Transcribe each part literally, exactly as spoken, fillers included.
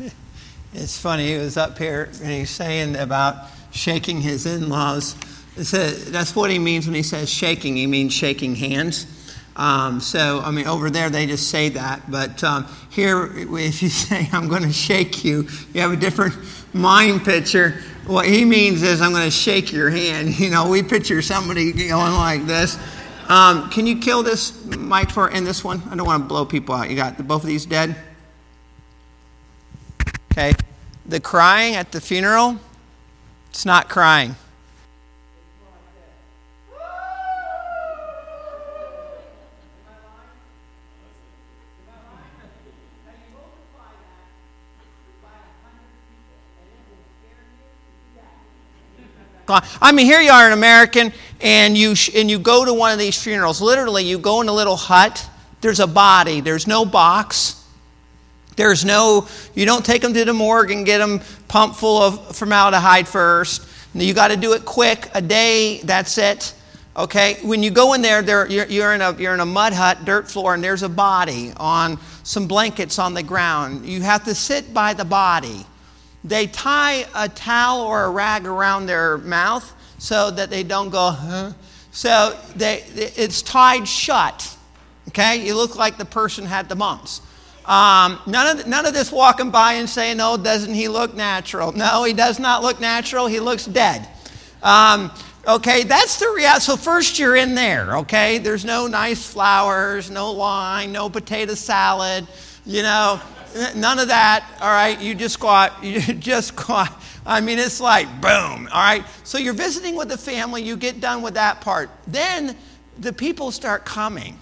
It's funny, he was up here and he's saying about shaking his in-laws. It says, that's what he means when he says shaking. He means shaking hands. Um, so, I mean, over there they just say that. But um, here, if you say, I'm going to shake you, you have a different mind picture. What he means is, I'm going to shake your hand. You know, we picture somebody going like this. Um, can you kill this mic for and this one? I don't want to blow people out. You got both of these dead? Okay. The crying at the funeral, it's not crying. I mean, here you are, an American, and you sh- and you go to one of these funerals. Literally, you go in a little hut. There's a body. There's no box. There's no, you don't take them to the morgue and get them pumped full of formaldehyde first. You got to do it quick, a day, that's it. Okay, when you go in there, there you're, you're in a you're in a mud hut, dirt floor, and there's a body on some blankets on the ground. You have to sit by the body. They tie a towel or a rag around their mouth so that they don't go, huh? So they, it's tied shut. Okay, you look like the person had the mumps. Um, none of none of this walking by and saying, "Oh, doesn't he look natural?" No, he does not look natural. He looks dead. Um, okay, that's the reality. So first you're in there. Okay, there's no nice flowers, no wine, no potato salad. You know. None of that, all right? You just got, you just got, I mean, it's like boom, all right? So you're visiting with the family, you get done with that part. Then the people start coming.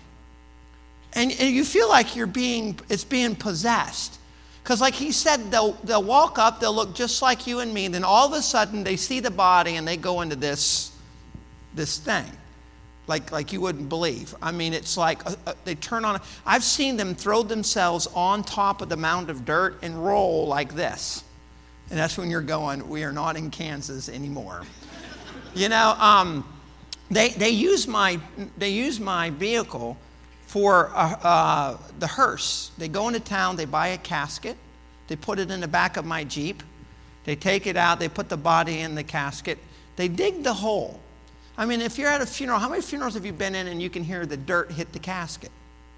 And, and you feel like you're being, it's being possessed. Because like he said, they'll, they'll walk up, they'll look just like you and me, and then all of a sudden they see the body and they go into this, this thing. Like, like you wouldn't believe. I mean, it's like uh, uh, they turn on. I've seen them throw themselves on top of the mound of dirt and roll like this. And that's when you're going, we are not in Kansas anymore. You know, um, they they use my they use my vehicle for uh, uh, the hearse. They go into town, they buy a casket, they put it in the back of my Jeep, they take it out, they put the body in the casket, they dig the hole. I mean, if you're at a funeral, how many funerals have you been in and you can hear the dirt hit the casket?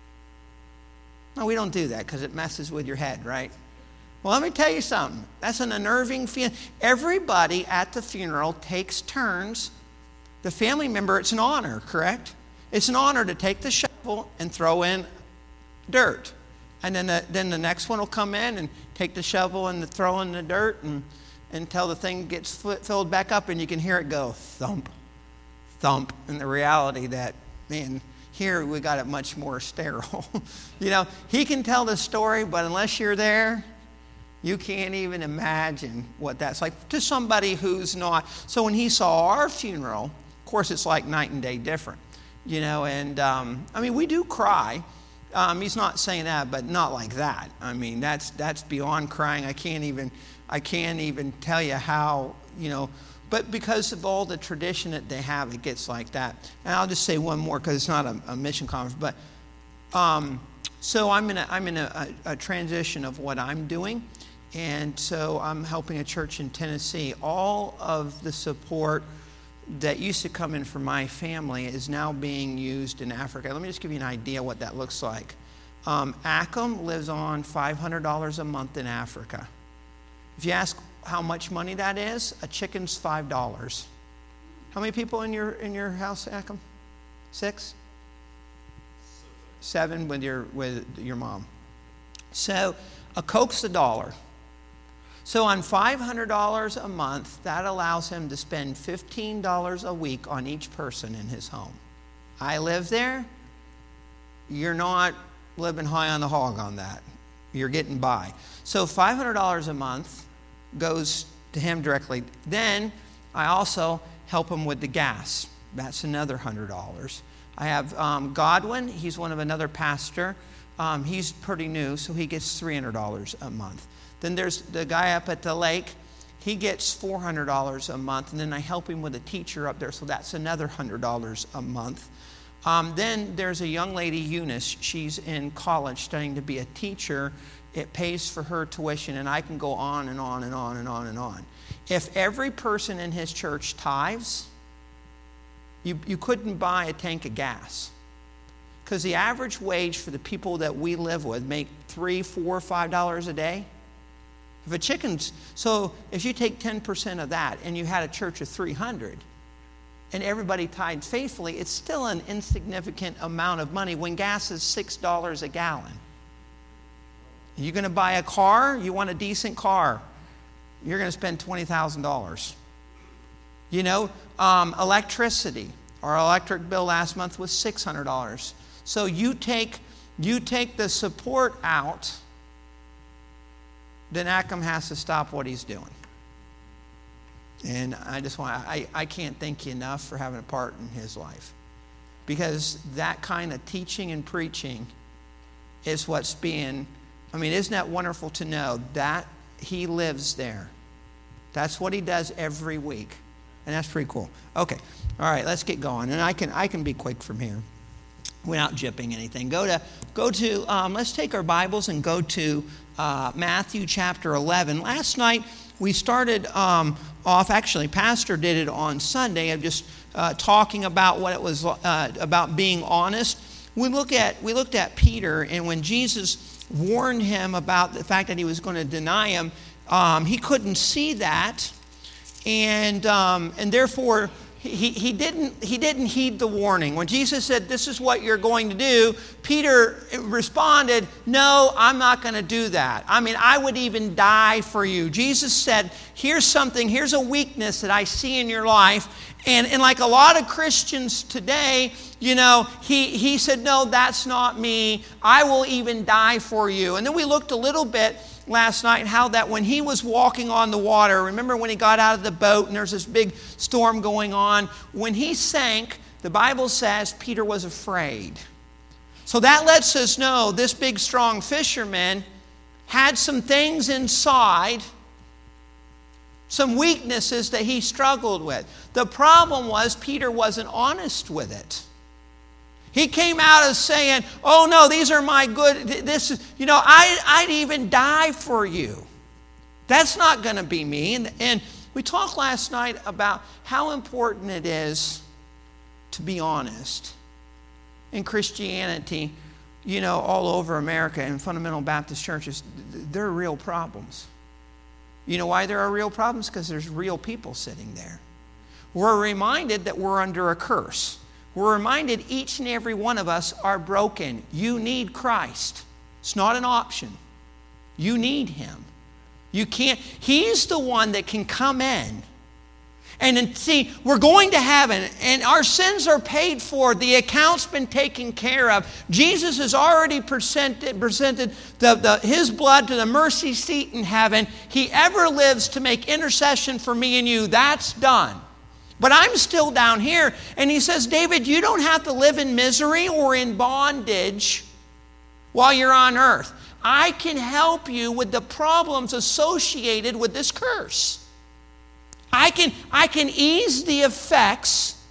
No, we don't do that because it messes with your head, right? Well, let me tell you something. That's an unnerving feeling. Everybody at the funeral takes turns. The family member, it's an honor, correct? It's an honor to take the shovel and throw in dirt. And then the, then the next one will come in and take the shovel and throw in the dirt and, until the thing gets filled back up and you can hear it go thump. Thump, and the reality that, man, here we got it much more sterile. You know, he can tell the story, but unless you're there, you can't even imagine what that's like to somebody who's not. So when he saw our funeral, of course, it's like night and day different, you know, and um, I mean, we do cry. Um, he's not saying that, but not like that. I mean, that's that's beyond crying. I can't even, I can't even tell you how, you know, but because of all the tradition that they have, it gets like that. And I'll just say one more because it's not a, a mission conference. But um, so I'm in a, I'm in a, a, a transition of what I'm doing, and so I'm helping a church in Tennessee. All of the support that used to come in from my family is now being used in Africa. Let me just give you an idea what that looks like. Um, Acom lives on five hundred dollars a month in Africa. If you ask how much money that is, a chicken's five dollars. How many people in your in your house, Acom? Six? Seven with your with your mom. So a Coke's a dollar. So on five hundred dollars a month, that allows him to spend fifteen dollars a week on each person in his home. I live there. You're not living high on the hog on that. You're getting by. So five hundred dollars a month goes to him directly. Then I also help him with the gas. That's another one hundred dollars. I have um, Godwin. He's one of another pastor. Um, he's pretty new, so he gets three hundred dollars a month. Then there's the guy up at the lake. He gets four hundred dollars a month. And then I help him with a teacher up there, so that's another one hundred dollars a month. Um, then there's a young lady, Eunice. She's in college studying to be a teacher it pays for her tuition, and I can go on and on and on and on and on. If every person in his church tithes, you, you couldn't buy a tank of gas. Because the average wage for the people that we live with make three, four, five dollars a day. If a chicken's, so if you take ten percent of that and you had a church of three hundred and everybody tithed faithfully, it's still an insignificant amount of money when gas is six dollars a gallon. You're going to buy a car, you want a decent car, you're going to spend twenty thousand dollars. You know, um, electricity. Our electric bill last month was six hundred dollars. So you take, you take the support out, then Ackham has to stop what he's doing. And I just want, I, I can't thank you enough for having a part in his life. Because that kind of teaching and preaching is what's being, I mean, isn't that wonderful to know that he lives there? That's what he does every week. And that's pretty cool. Okay. All right, let's get going. And I can I can be quick from here without jipping anything. Go to, go to um, let's take our Bibles and go to uh, Matthew chapter eleven. Last night we started um, off, actually, Pastor did it on Sunday, of just uh, talking about what it was uh, about being honest. We look at we looked at Peter, and when Jesus warned him about the fact that he was going to deny him, um, he couldn't see that, and um, and therefore he he didn't he didn't heed the warning. When Jesus said, "This is what you're going to do," Peter responded, "No, I'm not going to do that. I mean, I would even die for you." Jesus said, "Here's something. Here's a weakness that I see in your life." And, and like a lot of Christians today, you know, he, he said, "No, that's not me. I will even die for you." And then we looked a little bit last night how that when he was walking on the water, remember when he got out of the boat and there's this big storm going on, when he sank, the Bible says Peter was afraid. So that lets us know this big strong fisherman had some things inside, some weaknesses that he struggled with. The problem was Peter wasn't honest with it. He came out as saying, "Oh no, these are my good, this is, you know, I, I'd even die for you. That's not going to be me." And, and we talked last night about how important it is to be honest. In Christianity, you know, all over America and fundamental Baptist churches, there are real problems. You know why there are real problems? Because there's real people sitting there. We're reminded that we're under a curse. We're reminded each and every one of us are broken. You need Christ. It's not an option. You need Him. You can't, He's the one that can come in. And then, see, we're going to heaven, and our sins are paid for. The account's been taken care of. Jesus has already presented, presented the, the, His blood to the mercy seat in heaven. He ever lives to make intercession for me and you. That's done. But I'm still down here. And he says, "David, you don't have to live in misery or in bondage while you're on earth. I can help you with the problems associated with this curse. I can, I can ease the effects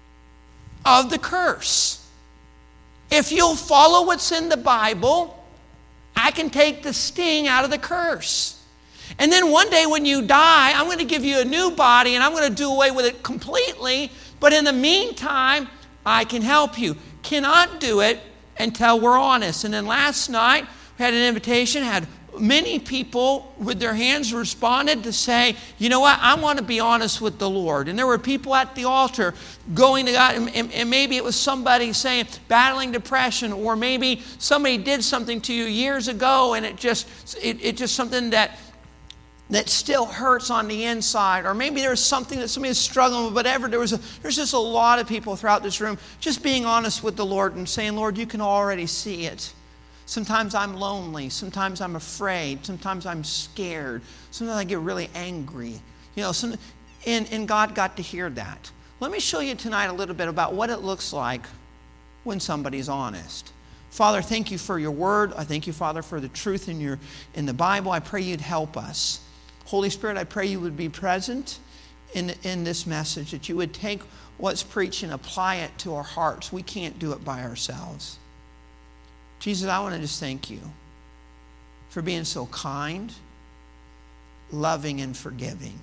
of the curse. If you'll follow what's in the Bible, I can take the sting out of the curse. And then one day when you die, I'm going to give you a new body and I'm going to do away with it completely. But in the meantime, I can help you." Cannot do it until we're honest. And then last night, we had an invitation, had many people with their hands responded to say, "You know what, I want to be honest with the Lord." And there were people at the altar going to God, and, and, and maybe it was somebody saying, battling depression, or maybe somebody did something to you years ago and it just, it, it just something that that still hurts on the inside, or maybe there's something that somebody is struggling with, whatever. There was a, there's just a lot of people throughout this room just being honest with the Lord and saying, "Lord, you can already see it. Sometimes I'm lonely. Sometimes I'm afraid. Sometimes I'm scared. Sometimes I get really angry." You know, some, and, and God got to hear that. Let me show you tonight a little bit about what it looks like when somebody's honest. Father, thank you for your word. I thank you, Father, for the truth in your in the Bible. I pray you'd help us. Holy Spirit, I pray you would be present in, in this message, that you would take what's preached and apply it to our hearts. We can't do it by ourselves. Jesus, I want to just thank you for being so kind, loving, and forgiving.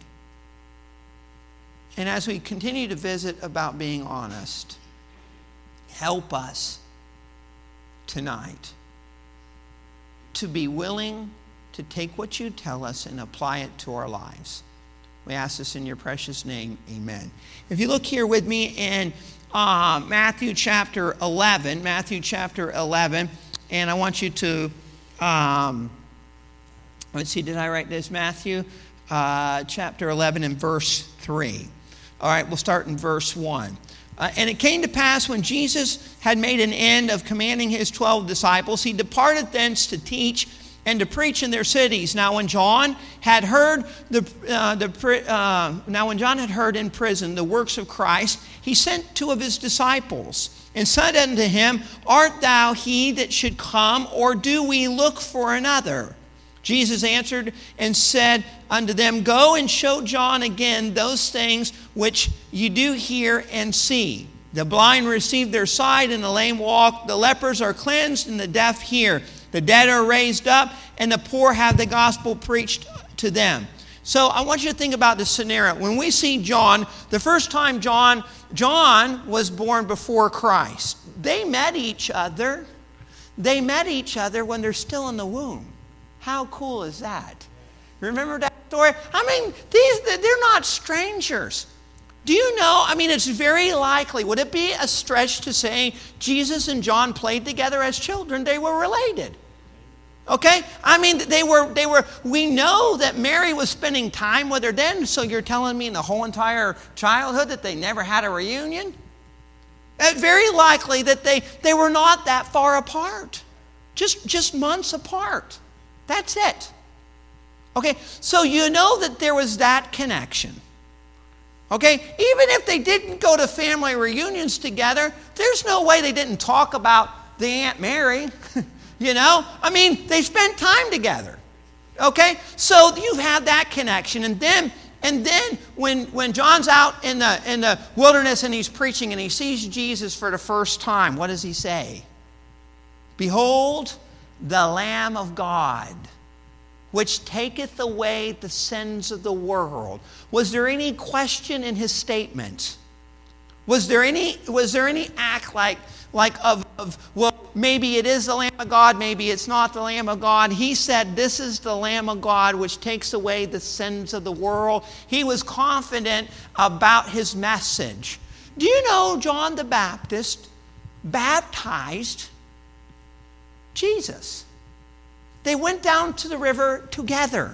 And as we continue to visit about being honest, help us tonight to be willing to take what you tell us and apply it to our lives. We ask this in your precious name. Amen. If you look here with me in uh, Matthew chapter eleven, Matthew chapter eleven, and I want you to, um, let's see, did I write this? Matthew uh, chapter eleven and verse three. All right, we'll start in verse one. Uh, and it came to pass when Jesus had made an end of commanding his twelve disciples, he departed thence to teach and to preach in their cities. Now when John had heard the uh, the uh, now when John had heard in prison the works of Christ, he sent two of his disciples and said unto him, Art thou he that should come, or do we look for another? Jesus answered and said unto them, Go and show John again those things which you do hear and see. The blind receive their sight, and the lame walk. The lepers are cleansed, and the deaf hear. The dead are raised up, and the poor have the gospel preached to them. So I want you to think about this scenario. When we see John, the first time John, John was born before Christ. They met each other. They met each other when they're still in the womb. How cool is that? Remember that story? I mean, these they're not strangers. Do you know, I mean, it's very likely, would it be a stretch to say Jesus and John played together as children? They were related. Okay? I mean, they were, they were, we know that Mary was spending time with her then, so you're telling me in the whole entire childhood that they never had a reunion? It's very likely that they, they were not that far apart. Just, just months apart. That's it. Okay, so you know that there was that connection. Okay, even if they didn't go to family reunions together, there's no way they didn't talk about the Aunt Mary. You know, I mean, they spent time together. Okay, so you have that connection, and then and then when when John's out in the in the wilderness and he's preaching and he sees Jesus for the first time, what does he say? Behold, the Lamb of God, which taketh away the sins of the world. Was there any question in his statement? Was there any was there any act like like of, of well, maybe it is the Lamb of God, maybe it's not the Lamb of God? He said, this is the Lamb of God which takes away the sins of the world. He was confident about his message. Do you know John the Baptist baptized Jesus? They went down to the river together.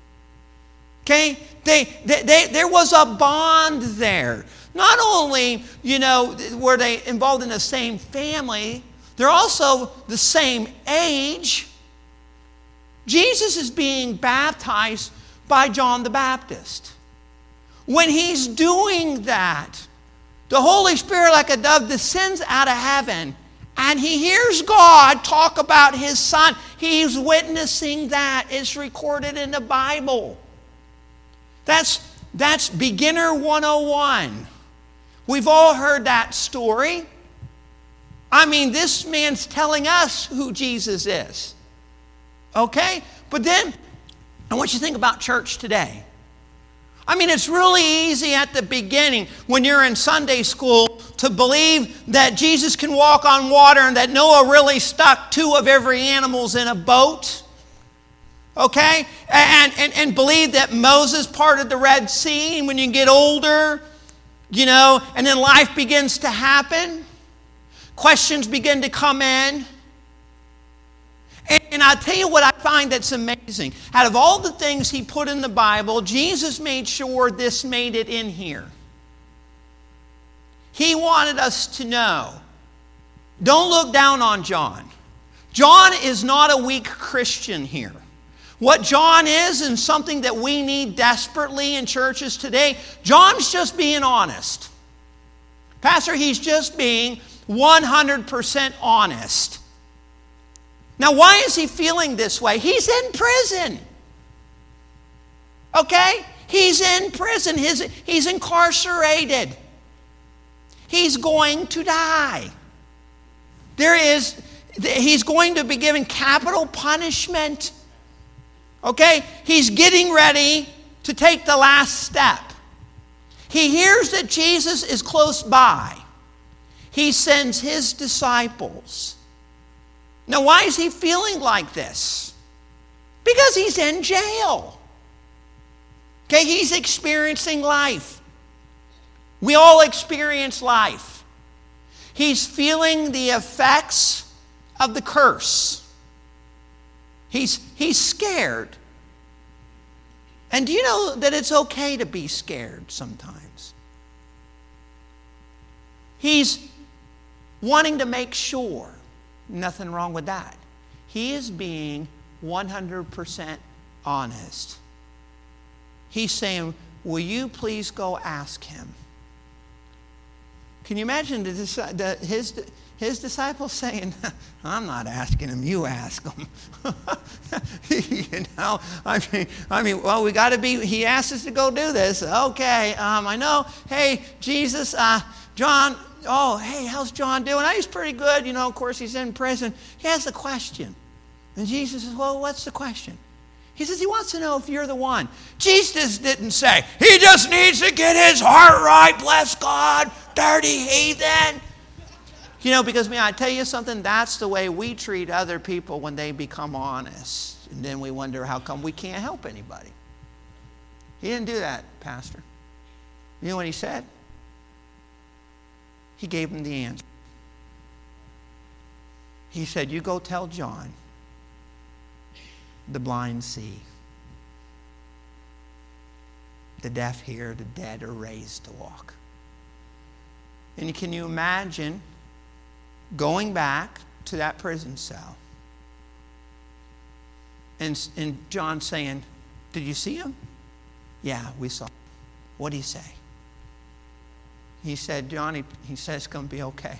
Okay? They, they, they, there was a bond there. Not only, you know, were they involved in the same family, they're also the same age. Jesus is being baptized by John the Baptist. When he's doing that, the Holy Spirit, like a dove, descends out of heaven, and he hears God talk about his Son. He's witnessing that. It's recorded in the Bible. That's, that's beginner one oh one. We've all heard that story. I mean, this man's telling us who Jesus is. Okay? But then, I want you to think about church today. I mean, it's really easy at the beginning when you're in Sunday school to believe that Jesus can walk on water and that Noah really stuck two of every animals in a boat. Okay? And, and, and believe that Moses parted the Red Sea. And when you get older, you know, and then life begins to happen, questions begin to come in. And, and I'll tell you what I find that's amazing. Out of all the things he put in the Bible, Jesus made sure this made it in here. He wanted us to know, don't look down on John. John is not a weak Christian here. What John is, and something that we need desperately in churches today, John's just being honest. Pastor, he's just being one hundred percent honest. Now, why is he feeling this way? He's in prison. Okay? He's in prison. His, he's incarcerated. He's going to die. There is, he's going to be given capital punishment. Okay? He's getting ready to take the last step. He hears that Jesus is close by. He sends his disciples. Now, why is he feeling like this? Because he's in jail. Okay, he's experiencing life. We all experience life. He's feeling the effects of the curse. He's, he's scared. And do you know that it's okay to be scared sometimes? He's wanting to make sure. Nothing wrong with that. He is being one hundred percent honest. He's saying, will you please go ask him? Can you imagine the, the, his, his disciples saying, I'm not asking him, you ask him. you know, I mean, I mean, well, we got to be, he asked us to go do this. Okay, um, I know. Hey, Jesus, uh, John, oh, hey, how's John doing? Oh, he's pretty good. You know, of course, he's in prison. He has a question. And Jesus says, well, what's the question? He says he wants to know if you're the one. Jesus didn't say, he just needs to get his heart right, bless God, dirty heathen. You know, because, man, I tell you something, that's the way we treat other people when they become honest. And then we wonder how come we can't help anybody. He didn't do that, Pastor. You know what he said? He gave him the answer. He said, you go tell John, the blind see, the deaf hear, the dead are raised to walk. And can you imagine going back to that prison cell and, and John saying, did you see him? Yeah, we saw him. What did he say? He said, Johnny, he said it's going to be okay.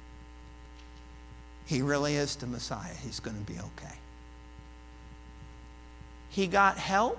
He really is the Messiah. He's going to be okay. He got help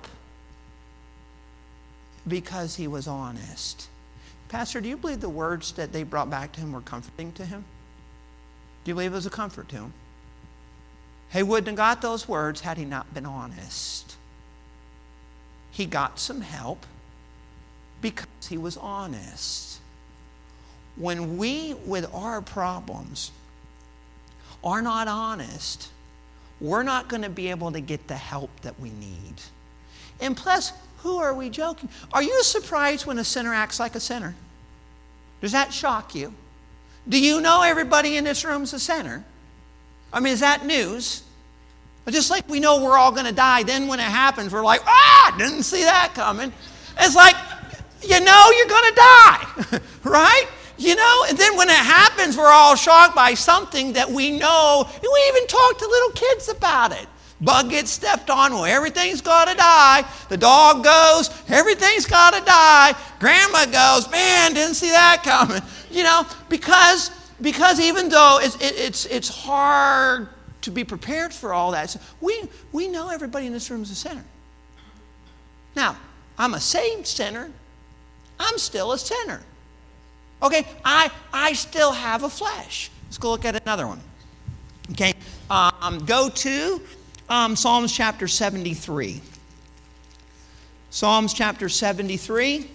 because he was honest. Pastor, do you believe the words that they brought back to him were comforting to him? Do you believe it was a comfort to him? He wouldn't have got those words had he not been honest. He got some help because he was honest. When we, with our problems, are not honest, we're not going to be able to get the help that we need. And plus, who are we joking? Are you surprised when a sinner acts like a sinner? Does that shock you? Do you know everybody in this room is a sinner? I mean, is that news? Just like we know we're all going to die, then when it happens, we're like, ah, didn't see that coming. It's like, you know you're going to die, right? You know, and then when it happens, we're all shocked by something that we know. And we even talk to little kids about it. Bug gets stepped on, well, everything's got to die. The dog goes, everything's got to die. Grandma goes, man, didn't see that coming. You know, because, because even though it's, it, it's, it's hard to be prepared for all that, we, we know everybody in this room is a sinner. Now, I'm a saved sinner. I'm still a sinner. Okay, I, I still have a flesh. Let's go look at another one. Okay, um, go to um, Psalms chapter seventy-three. Psalms chapter seventy-three.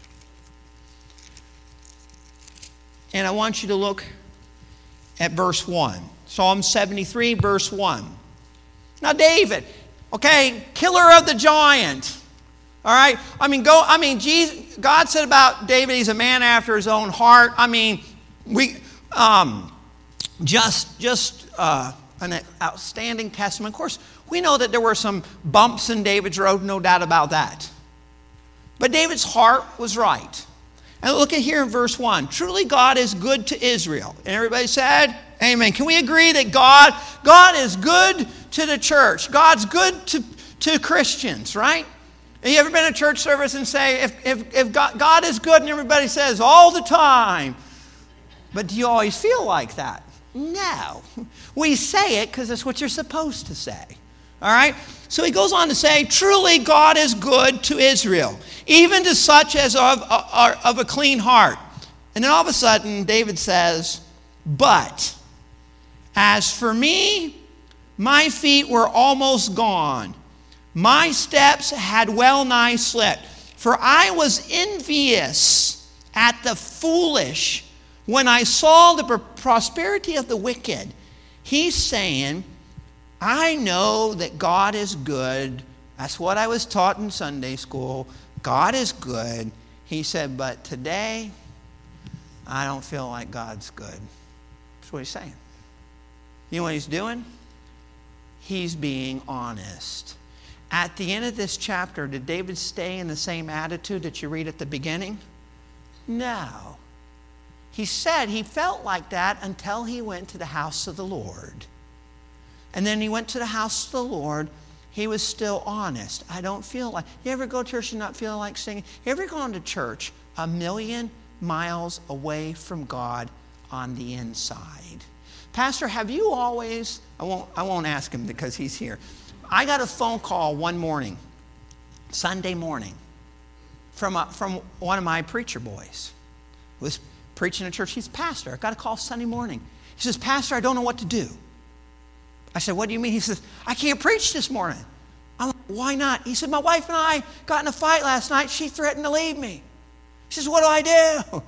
And I want you to look at verse one. Psalm seventy-three, verse one. Now David, okay, killer of the giant. All right? I mean, go. I mean, Jesus, God said about David, he's a man after his own heart. I mean, we um, just just uh, an outstanding testament. Of course, we know that there were some bumps in David's road, no doubt about that. But David's heart was right. And look at here in verse one. Truly God is good to Israel. And everybody said, amen. Can we agree that God, God is good to the church? God's good to, to Christians, right? Have you ever been in a church service and say, if, if, if God, God is good, and everybody says all the time, but do you always feel like that? No. We say it because that's what you're supposed to say. All right? So he goes on to say, truly God is good to Israel, even to such as of, of, of a clean heart. And then all of a sudden, David says, but as for me, my feet were almost gone. my steps had well nigh slipped. For I was envious at the foolish when I saw the prosperity of the wicked. He's saying, I know that God is good. That's what I was taught in Sunday school. God is good. He said, but today, I don't feel like God's good. That's what he's saying. You know what he's doing? He's being honest. At the end of this chapter, did David stay in the same attitude that you read at the beginning? No. He said he felt like that until he went to the house of the Lord. And then he went to the house of the Lord. He was still honest. I don't feel like... You ever go to church and not feel like singing? You ever gone to church a million miles away from God on the inside? Pastor, have you always... I won't, I won't ask him because he's here. I got a phone call one morning, Sunday morning, from, a, from one of my preacher boys. He was preaching at church. He's a pastor. I got a call Sunday morning. He says, Pastor, I don't know what to do. I said, what do you mean? He says, I can't preach this morning. I'm like, why not? He said, my wife and I got in a fight last night. She threatened to leave me. He says, what do I do?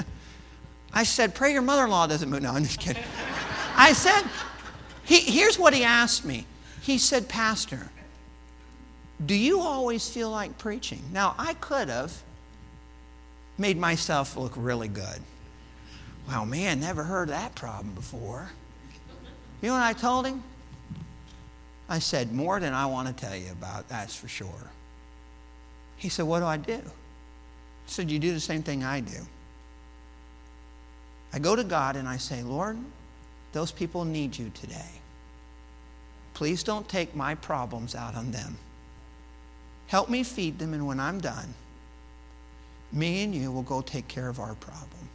I said, pray your mother-in-law doesn't move. No, I'm just kidding. I said, he, here's what he asked me. He said, Pastor, do you always feel like preaching? Now, I could have made myself look really good. Well, man, never heard that problem before. You know what I told him? I said, more than I want to tell you about, that's for sure. He said, what do I do? I said, you do the same thing I do. I go to God and I say, Lord, those people need you today. Please don't take my problems out on them. Help me feed them, and when I'm done, me and you will go take care of our problem.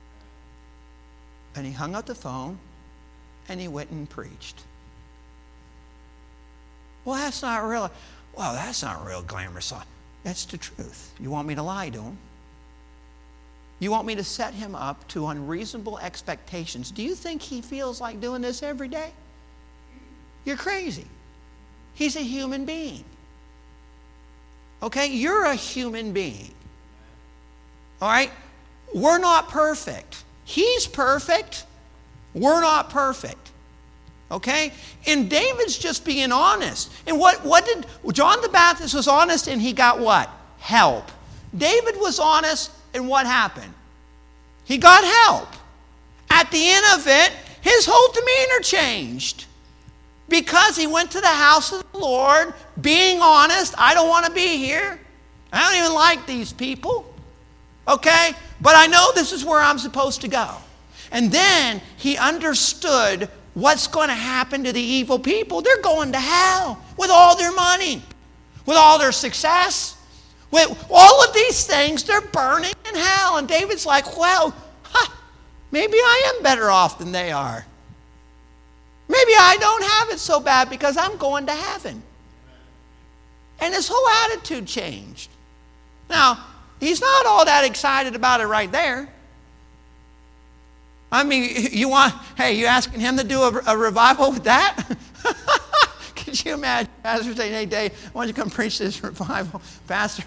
And he hung up the phone, and he went and preached. Well, that's not real. Well, that's not real glamorous. That's the truth. You want me to lie to him? You want me to set him up to unreasonable expectations? Do you think he feels like doing this every day? You're crazy. He's a human being. Okay? You're a human being. All right? We're not perfect. He's perfect. We're not perfect. Okay? And David's just being honest. And what, what did... John the Baptist was honest and he got what? Help. David was honest and what happened? He got help. At the end of it, his whole demeanor changed. Because he went to the house of the Lord, being honest. I don't want to be here. I don't even like these people. Okay? But I know this is where I'm supposed to go. And then he understood what's going to happen to the evil people. They're going to hell with all their money, with all their success. With all of these things, they're burning in hell. And David's like, well, huh, maybe I am better off than they are. Maybe I don't have it so bad because I'm going to heaven. And his whole attitude changed. Now, he's not all that excited about it right there. I mean, you want, hey, you asking him to do a, a revival with that? Could you imagine Pastor saying, hey, Dave, why don't you come preach this revival? Pastor,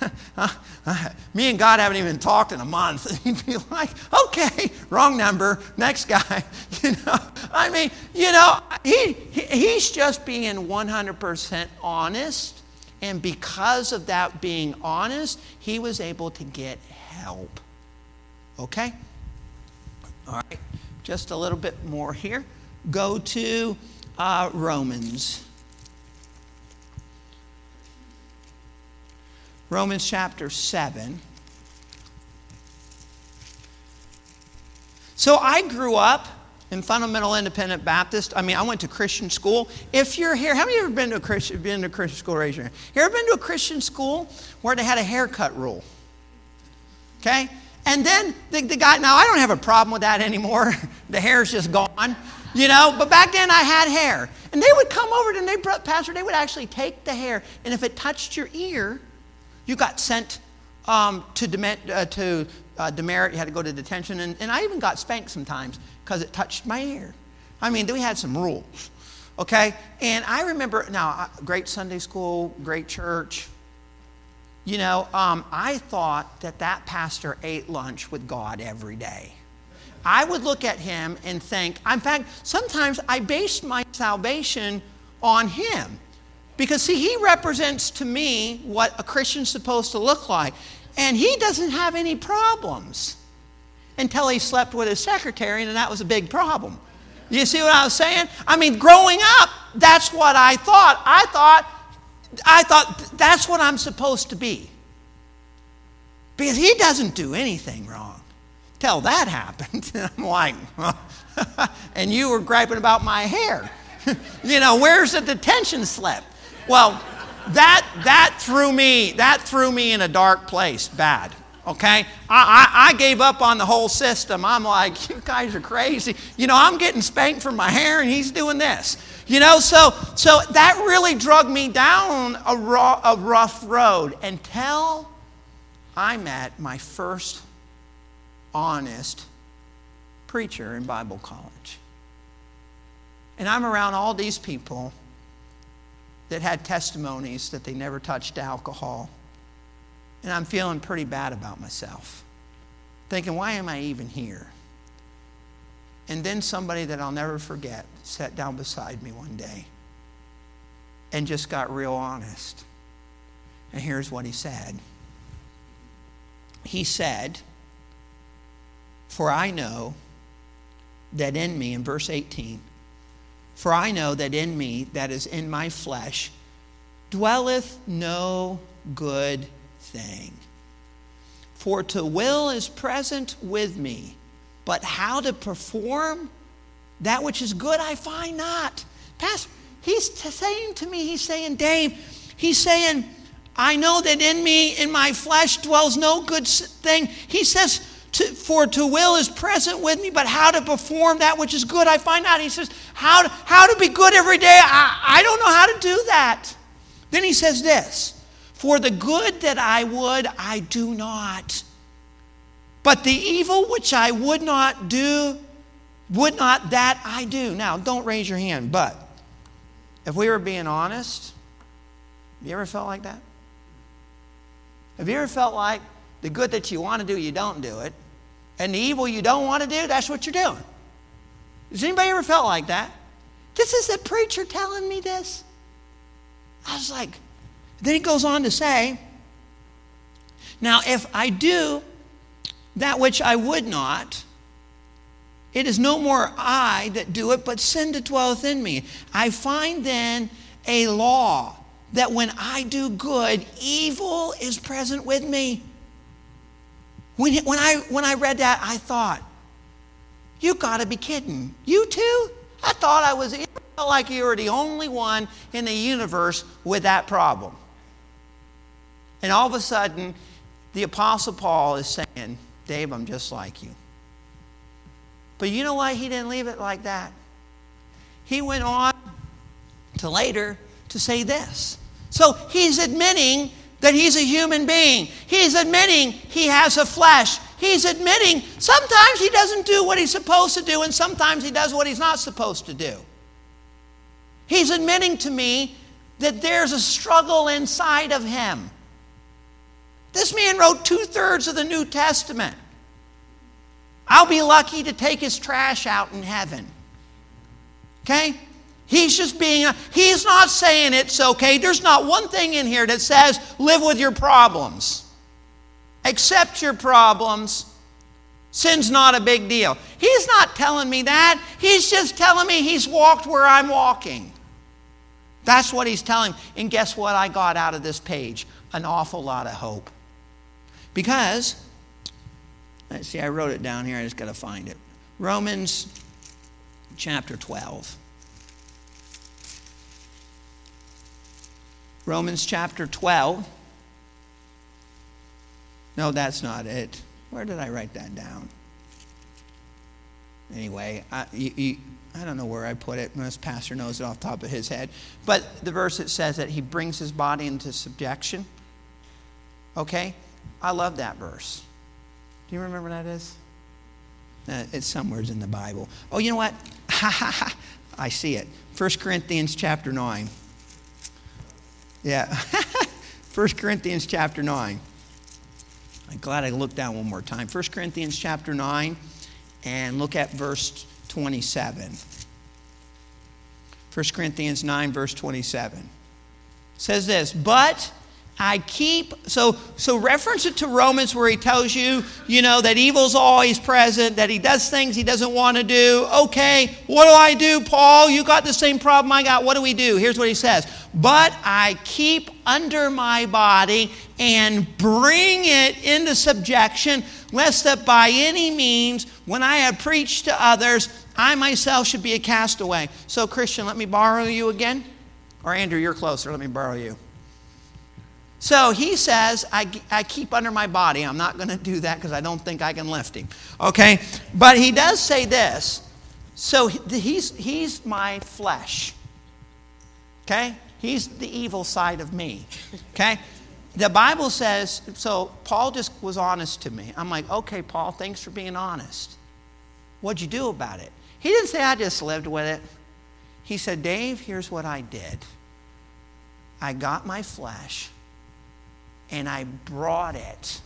me and God haven't even talked in a month. He'd be like, okay, wrong number, next guy. You know, I mean, you know, he, he he's just being one hundred percent honest. And because of that being honest, he was able to get help. Okay? All right, just a little bit more here. Go to uh, Romans. Romans chapter seven. So I grew up in fundamental independent Baptist. I mean, I went to Christian school. If you're here, how many of you have ever been to a Christian, been to a Christian school? Raise your hand. You ever been to a Christian school where they had a haircut rule? Okay? And then the, the guy, now I don't have a problem with that anymore. The hair's just gone, you know. But back then I had hair. And they would come over and they, Pastor, they would actually take the hair. And if it touched your ear, you got sent um, to, dement, uh, to uh, demerit. You had to go to detention. And, and I even got spanked sometimes because it touched my ear. I mean, we had some rules. Okay? And I remember, now, great Sunday school, great church. You know, um, I thought that that pastor ate lunch with God every day. I would look at him and think, in fact, sometimes I based my salvation on him. Because, see, he represents to me what a Christian's supposed to look like. And he doesn't have any problems until he slept with his secretary, and that was a big problem. You see what I was saying? I mean, growing up, that's what I thought. I thought, I thought that's what I'm supposed to be. Because he doesn't do anything wrong. Till that happened. I'm like, and you were griping about my hair. You know, where's the detention slip? Well, that that threw me that threw me in a dark place, bad. Okay, I, I I gave up on the whole system. I'm like, you guys are crazy. You know, I'm getting spanked for my hair, and he's doing this. You know, so so that really drug me down a, raw, a rough road until I met my first honest preacher in Bible college. And I'm around all these people that had testimonies that they never touched alcohol. And I'm feeling pretty bad about myself. Thinking, why am I even here? And then somebody that I'll never forget sat down beside me one day and just got real honest. And here's what he said. He said, for I know that in me, in verse eighteen, for I know that in me, that is in my flesh, dwelleth no good thing. For to will is present with me, but how to perform that which is good I find not. Pastor, he's t- saying to me, he's saying, Dave, he's saying, I know that in me, in my flesh, dwells no good thing. He says, To, for to will is present with me, but how to perform that which is good I find out. He says, how to, how to be good every day, I, I don't know how to do that. Then he says this, for the good that I would, I do not. But the evil which I would not do, would not that I do. Now, don't raise your hand, but if we were being honest, have you ever felt like that? Have you ever felt like the good that you want to do, you don't do it? And the evil you don't want to do, that's what you're doing. Has anybody ever felt like that? This is the preacher telling me this. I was like, then he goes on to say, now if I do that which I would not, it is no more I that do it, but sin that dwelleth in me. I find then a law that when I do good, evil is present with me. When, when, I, when I read that, I thought, you got to be kidding. You too? I thought I was, it felt like you were the only one in the universe with that problem. And all of a sudden, the Apostle Paul is saying, Dave, I'm just like you. But you know why he didn't leave it like that? He went on to later to say this. So he's admitting that he's a human being. He's admitting he has a flesh. He's admitting sometimes he doesn't do what he's supposed to do, and sometimes he does what he's not supposed to do. He's admitting to me that there's a struggle inside of him. This man wrote two-thirds of the New Testament. I'll be lucky to take his trash out in heaven. Okay? He's just being, he's not saying it's okay. There's not one thing in here that says live with your problems. Accept your problems. Sin's not a big deal. He's not telling me that. He's just telling me he's walked where I'm walking. That's what he's telling me. And guess what I got out of this page? An awful lot of hope. Because, let's see, I wrote it down here. I just got to find it. Romans chapter twelve. Romans chapter twelve. No, that's not it. Where did I write that down? Anyway, I, you, you, I don't know where I put it. This pastor knows it off the top of his head. But the verse that says that he brings his body into subjection. Okay? I love that verse. Do you remember what that is? Uh, it's somewhere in the Bible. Oh, you know what? I see it. First Corinthians chapter nine. Yeah. First Corinthians chapter nine. I'm glad I looked down one more time. First Corinthians chapter nine, and look at verse twenty-seven. First Corinthians nine, verse twenty-seven. It says this, but I keep, so so reference it to Romans where he tells you, you know, that evil's always present, that he does things he doesn't want to do. Okay, what do I do, Paul? You got the same problem I got. What do we do? Here's what he says. But I keep under my body and bring it into subjection, lest that by any means, when I have preached to others, I myself should be a castaway. So, Christian, let me borrow you again. Or Andrew, you're closer. Let me borrow you. So he says, I, I keep under my body. I'm not going to do that because I don't think I can lift him. Okay? But he does say this. So he's, he's my flesh. Okay? He's the evil side of me. Okay? The Bible says, so Paul just was honest to me. I'm like, okay, Paul, thanks for being honest. What'd you do about it? He didn't say I just lived with it. He said, Dave, here's what I did. I got my flesh and I brought it.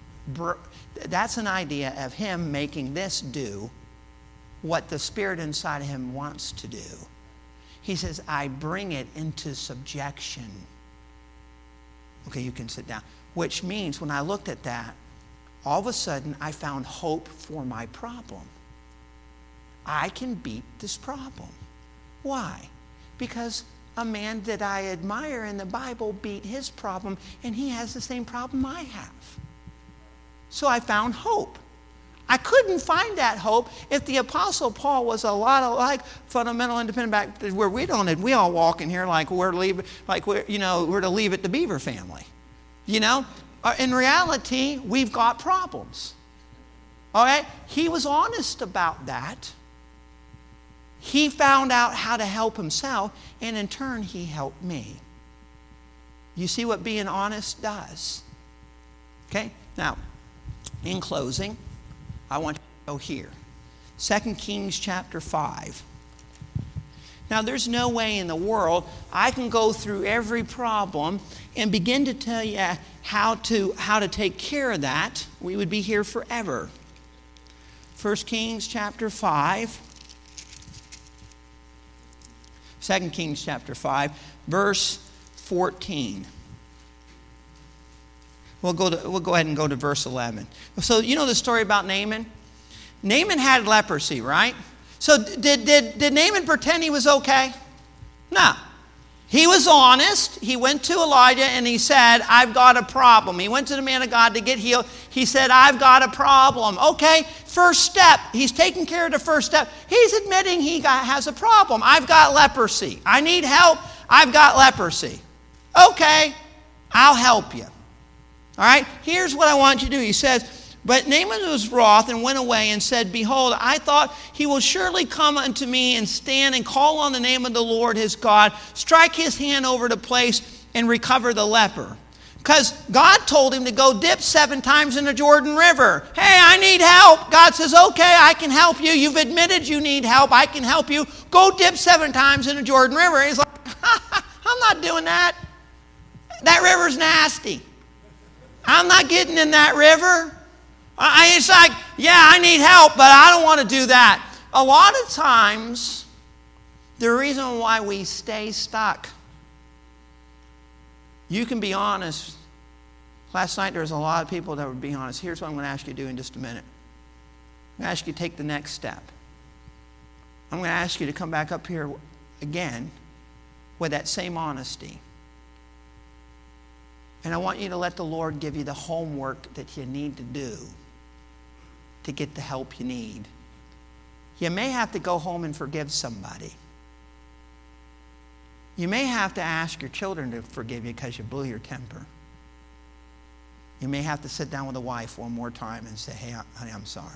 That's an idea of him making this do what the Spirit inside of him wants to do. He says, I bring it into subjection. Okay, you can sit down. Which means when I looked at that, all of a sudden I found hope for my problem. I can beat this problem. Why? Because a man that I admire in the Bible beat his problem, and he has the same problem I have. So I found hope. I couldn't find that hope if the Apostle Paul was a lot of like fundamental independent back where we don't we all walk in here like we're leave like we're you know we're to leave it the Beaver family. You know, in reality, we've got problems. All right? He was honest about that. He found out how to help himself, and in turn, he helped me. You see what being honest does? Okay? Now, in closing, I want you to go here. Second Kings chapter five. Now, there's no way in the world I can go through every problem and begin to tell you how to, how to take care of that. We would be here forever. First Kings chapter five. Second Kings chapter five, verse fourteen. We'll go to, we'll go ahead and go to verse eleven. So you know the story about Naaman? Naaman had leprosy, right? So did, did, did Naaman pretend he was okay? No. He was honest. He went to Elijah and he said, I've got a problem. He went to the man of God to get healed. He said, I've got a problem. Okay, first step. He's taking care of the first step. He's admitting he got, has a problem. I've got leprosy. I need help. I've got leprosy. Okay, I'll help you. All right, here's what I want you to do. He says, but Naaman was wroth and went away and said, behold, I thought he will surely come unto me and stand and call on the name of the Lord his God, strike his hand over the place and recover the leper. Because God told him to go dip seven times in the Jordan River. Hey, I need help. God says, okay, I can help you. You've admitted you need help. I can help you. Go dip seven times in the Jordan River. And he's like, I'm not doing that. That river's nasty. I'm not getting in that river. I, it's like, yeah, I need help, but I don't want to do that. A lot of times, the reason why we stay stuck, you can be honest. Last night there was a lot of people that would be honest. Here's what I'm going to ask you to do in just a minute. I'm going to ask you to take the next step. I'm going to ask you to come back up here again with that same honesty. And I want you to let the Lord give you the homework that you need to do to get the help you need. You may have to go home and forgive somebody. You may have to ask your children to forgive you because you blew your temper. You may have to sit down with a wife one more time and say, hey, honey, I'm sorry.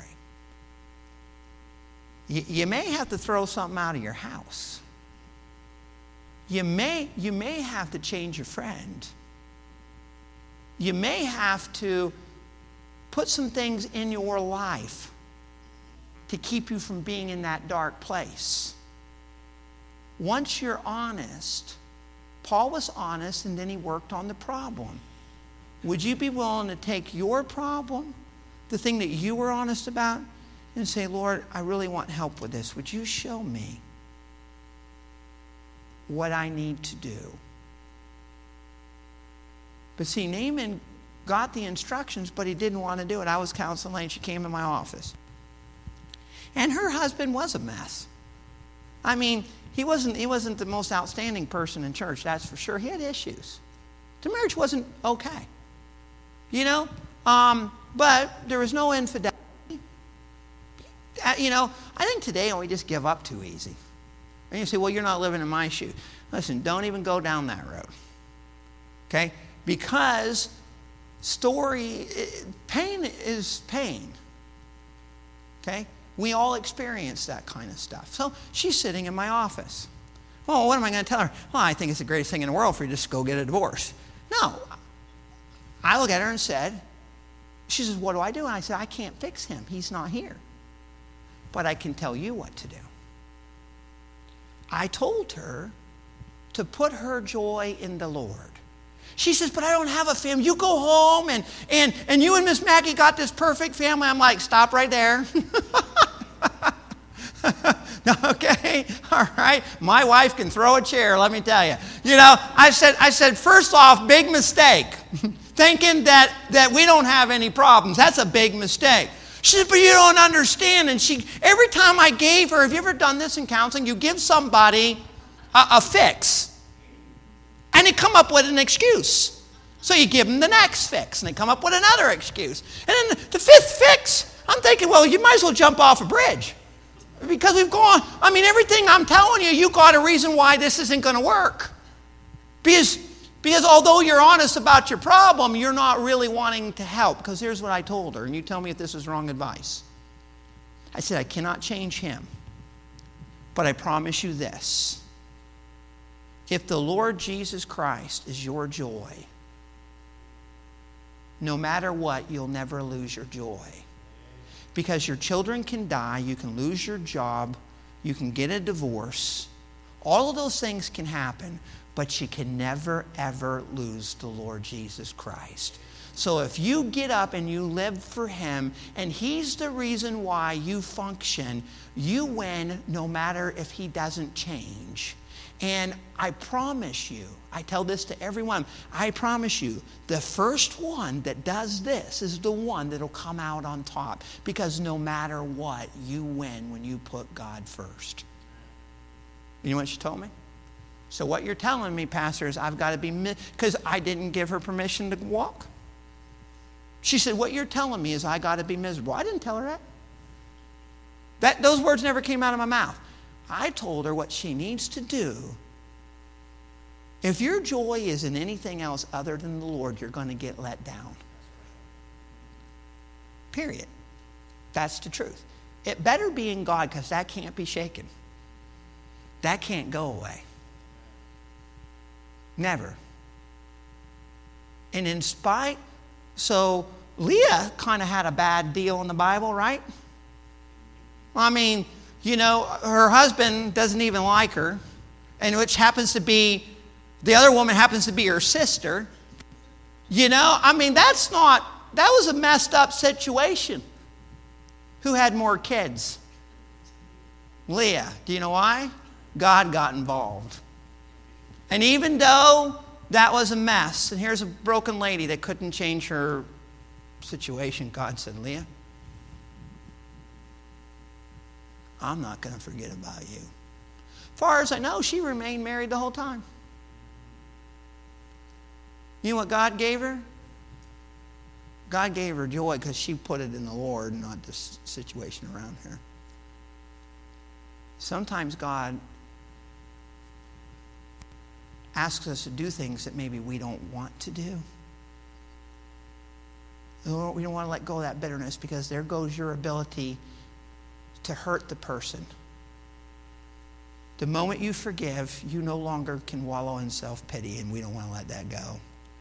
You, you may have to throw something out of your house. You may, you may have to change your friend. You may have to put some things in your life to keep you from being in that dark place. once you're honest, Paul was honest and then he worked on the problem. Would you be willing to take your problem, the thing that you were honest about, and say, Lord, I really want help with this. Would you show me what I need to do? But see, Naaman got the instructions, but he didn't want to do it. I was counseling, and she came in my office. And her husband was a mess. I mean, he wasn't, he wasn't the most outstanding person in church, that's for sure. He had issues. The marriage wasn't okay. You know? Um, but there was no infidelity. Uh, you know, I think today we just give up too easy. And you say, well, you're not living in my shoes. Listen, don't even go down that road. Okay? Because story, pain is pain. Okay? We all experience that kind of stuff. So she's sitting in my office. Well, what am I going to tell her? Well, I think it's the greatest thing in the world for you to just go get a divorce. No. I look at her and said, she says, what do I do? And I said, I can't fix him. He's not here. But I can tell you what to do. I told her to put her joy in the Lord. She says, but I don't have a family. You go home and, and, and you and Miss Maggie got this perfect family. I'm like, stop right there. Okay, all right. My wife can throw a chair, let me tell you. You know, I said, I said, first off, big mistake. Thinking that, that we don't have any problems. That's a big mistake. She said, but you don't understand. And she, every time I gave her, have you ever done this in counseling? You give somebody a, a fix. And they come up with an excuse. So you give them the next fix. And they come up with another excuse. And then the, the fifth fix, I'm thinking, well, you might as well jump off a bridge. Because we've gone, I mean, everything I'm telling you, you got a reason why this isn't going to work. Because, because although you're honest about your problem, you're not really wanting to help. Because here's what I told her, and you tell me if this is wrong advice. I said, I cannot change him. But I promise you this. If the Lord Jesus Christ is your joy, no matter what, you'll never lose your joy. Because your children can die, you can lose your job, you can get a divorce. All of those things can happen, but you can never, ever lose the Lord Jesus Christ. So if you get up and you live for him, and he's the reason why you function, you win no matter if he doesn't change. And I promise you, I tell this to everyone, I promise you, the first one that does this is the one that'll come out on top. Because no matter what, you win when you put God first. You know what she told me? So what you're telling me, Pastor, is I've got to be, because I didn't give her permission to walk. She said, what you're telling me is I got to be miserable. I didn't tell her that. That those words never came out of my mouth. I told her what she needs to do. If your joy is in anything else other than the Lord, you're going to get let down. Period. That's the truth. It better be in God, because that can't be shaken. That can't go away. Never. And in spite, so Leah kind of had a bad deal in the Bible, right? I mean, you know, her husband doesn't even like her, and which happens to be, the other woman happens to be her sister. You know, I mean, that's not, that was a messed up situation. Who had more kids? Leah. Do you know why? God got involved. And even though that was a mess, and here's a broken lady that couldn't change her situation, God said, Leah, I'm not going to forget about you. As far as I know, she remained married the whole time. You know what God gave her? God gave her joy because she put it in the Lord, not the situation around her. Sometimes God asks us to do things that maybe we don't want to do. We don't want to let go of that bitterness, because there goes your ability to hurt the person. The moment you forgive, you no longer can wallow in self-pity, and we don't want to let that go.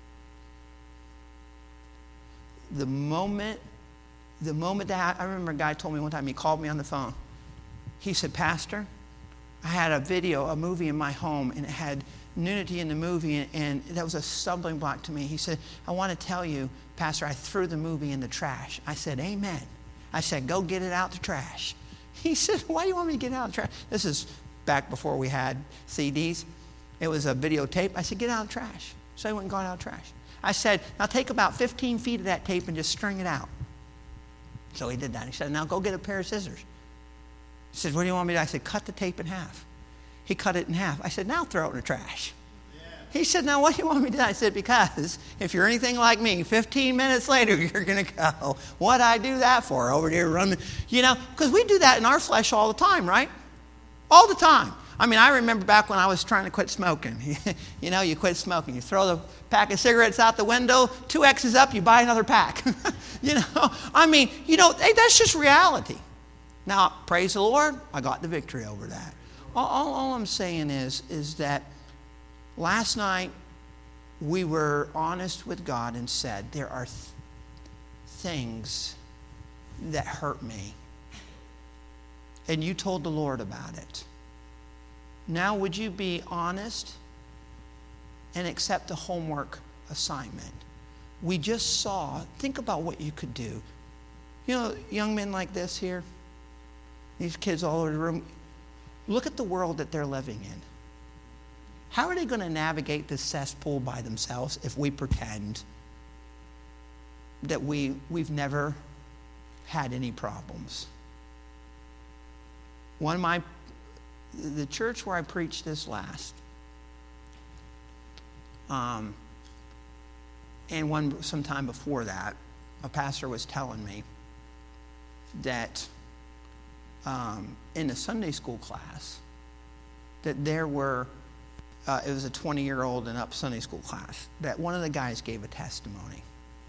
The moment, the moment that I, I remember a guy told me one time, he called me on the phone. He said, Pastor, I had a video, a movie in my home, and it had nudity in the movie, and, and that was a stumbling block to me. He said, I want to tell you, Pastor, I threw the movie in the trash. I said, amen. I said, go get it out the trash. He said, why do you want me to get it out the trash? This is back before we had C Ds. It was a videotape. I said, get it out of the trash. So he went and got it out of the trash. I said, now take about fifteen feet of that tape and just string it out. So he did that. He said, now go get a pair of scissors. He said, what do you want me to do? I said, cut the tape in half. He cut it in half. I said, now throw it in the trash. Yeah. He said, now what do you want me to do? I said, because if you're anything like me, fifteen minutes later, you're going to go, what'd I do that for? Over there running. You know, because we do that in our flesh all the time, right? All the time. I mean, I remember back when I was trying to quit smoking. You know, you quit smoking. You throw the pack of cigarettes out the window, two X's up, you buy another pack. You know, I mean, you know, hey, that's just reality. Now, praise the Lord, I got the victory over that. All, all, all I'm saying is, is that last night we were honest with God and said, there are th- things that hurt me. And you told the Lord about it. Now, would you be honest and accept the homework assignment? We just saw, think about what you could do. You know, young men like this here, these kids all over the room, look at the world that they're living in. How are they going to navigate this cesspool by themselves if we pretend that we, we've never had any problems? One of my The church where I preached this last, um, and one sometime before that, a pastor was telling me that um, in the Sunday school class, that there were, uh, it was a twenty-year-old and up Sunday school class, that one of the guys gave a testimony.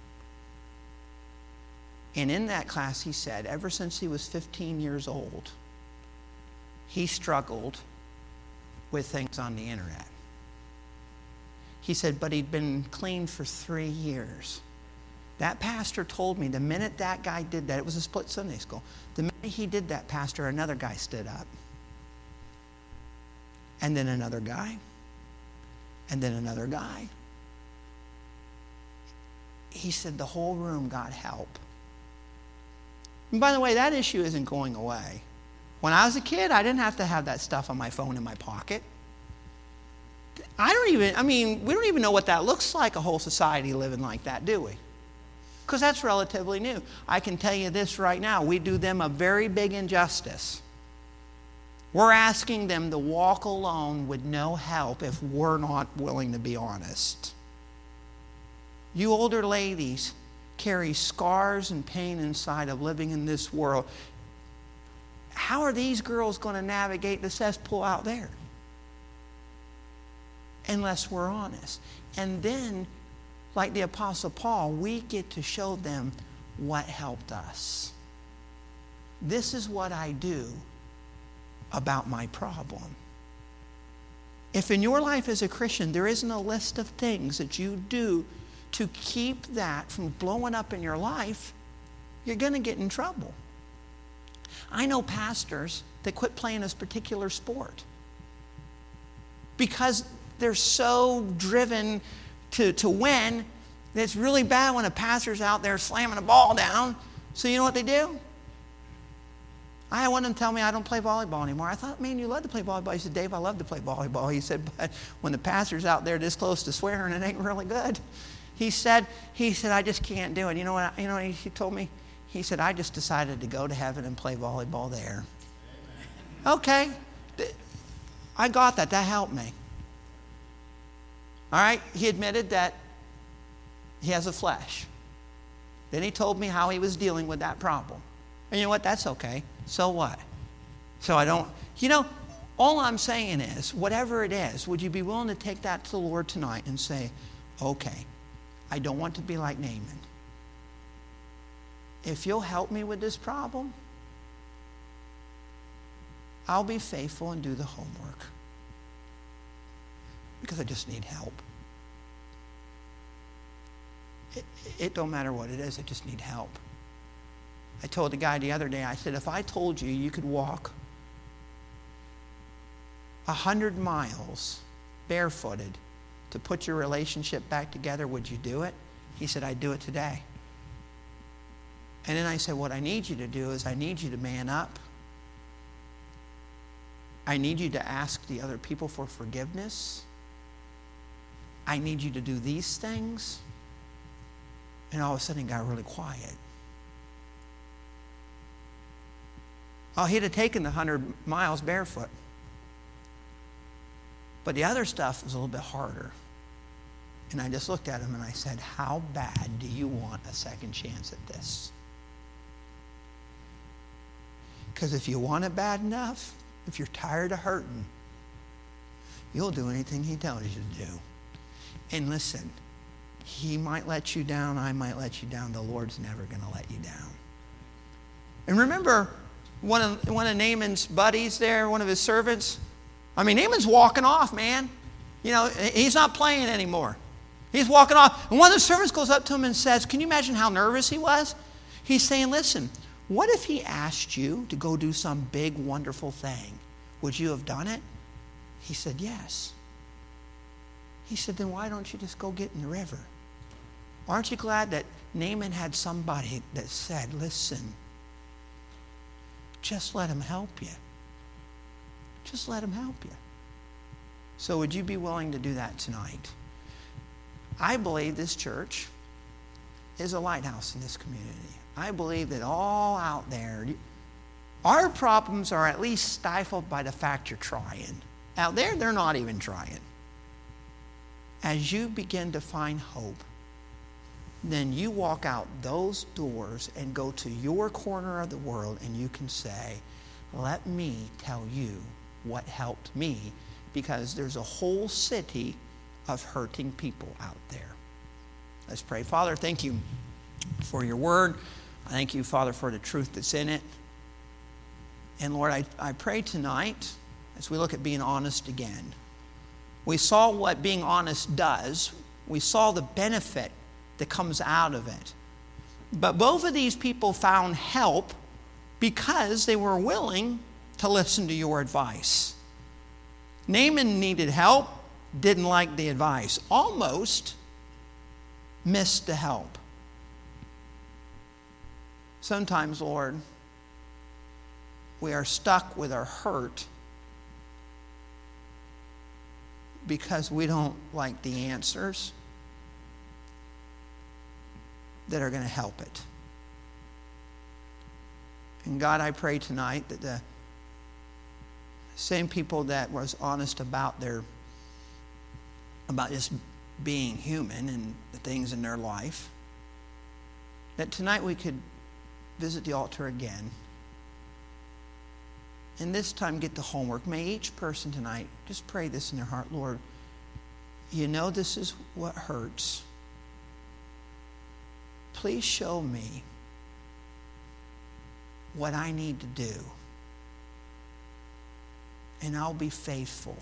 And in that class, he said, ever since he was fifteen years old, he struggled with things on the internet. He said, but he'd been clean for three years. That pastor told me the minute that guy did that, it was a split Sunday school, the minute he did that, pastor, another guy stood up. And then another guy. And then another guy. He said the whole room got help. And by the way, that issue isn't going away. When I was a kid, I didn't have to have that stuff on my phone in my pocket. I don't even, I mean, we don't even know what that looks like, a whole society living like that, do we? Because that's relatively new. I can tell you this right now. We do them a very big injustice. We're asking them to walk alone with no help if we're not willing to be honest. You older ladies carry scars and pain inside of living in this world. How are these girls going to navigate the cesspool out there? Unless we're honest. And then, like the Apostle Paul, we get to show them what helped us. This is what I do about my problem. If in your life as a Christian, there isn't a list of things that you do to keep that from blowing up in your life, you're going to get in trouble. I know pastors that quit playing this particular sport because they're so driven to, to win that it's really bad when a pastor's out there slamming a ball down. So you know what they do? I had one of them tell me I don't play volleyball anymore. I thought, man, you love to play volleyball. He said, Dave, I love to play volleyball. He said, but when the pastor's out there this close to swearing, it ain't really good. He said, he said, I just can't do it. You know what? You know what he told me? He said, I just decided to go to heaven and play volleyball there. Amen. Okay. I got that. That helped me. All right. He admitted that he has a flesh. Then he told me how he was dealing with that problem. And you know what? That's okay. So what? So I don't, you know, all I'm saying is, whatever it is, would you be willing to take that to the Lord tonight and say, okay, I don't want to be like Naaman. If you'll help me with this problem, I'll be faithful and do the homework. Because I just need help. It, it don't matter what it is, I just need help. I told the guy the other day, I said, if I told you you could walk a hundred miles barefooted to put your relationship back together, would you do it? He said, I'd do it today. And then I said, what I need you to do is I need you to man up. I need you to ask the other people for forgiveness. I need you to do these things. And all of a sudden it got really quiet. Oh, he'd have taken the hundred miles barefoot. But the other stuff was a little bit harder. And I just looked at him and I said, how bad do you want a second chance at this? Because if you want it bad enough, if you're tired of hurting, you'll do anything he tells you to do. And listen, he might let you down, I might let you down. The Lord's never going to let you down. And remember, one of, one of Naaman's buddies there, one of his servants, I mean, Naaman's walking off, man. You know, he's not playing anymore. He's walking off. And one of the servants goes up to him and says, can you imagine how nervous he was? He's saying, listen, what if he asked you to go do some big, wonderful thing? Would you have done it? He said, yes. He said, then why don't you just go get in the river? Aren't you glad that Naaman had somebody that said, listen, just let him help you. Just let him help you. So would you be willing to do that tonight? I believe this church is a lighthouse in this community. I believe that all out there, our problems are at least stifled by the fact you're trying. Out there, they're not even trying. As you begin to find hope, then you walk out those doors and go to your corner of the world and you can say, let me tell you what helped me, because there's a whole city of hurting people out there. Let's pray. Father, thank you for your word. I thank you, Father, for the truth that's in it. And Lord, I, I pray tonight, as we look at being honest again, we saw what being honest does. We saw the benefit that comes out of it. But both of these people found help because they were willing to listen to your advice. Naaman needed help, didn't like the advice, almost missed the help. Sometimes, Lord, we are stuck with our hurt because we don't like the answers that are going to help it. And God, I pray tonight that the same people that was honest about their, about just being human and the things in their life, that tonight we could visit the altar again. And this time get the homework. May each person tonight just pray this in their heart. Lord, you know this is what hurts. Please show me what I need to do. And I'll be faithful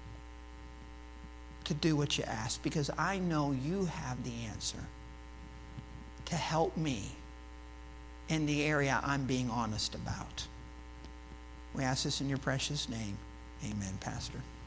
to do what you ask, because I know you have the answer to help me in the area I'm being honest about. We ask this in your precious name. Amen, Pastor.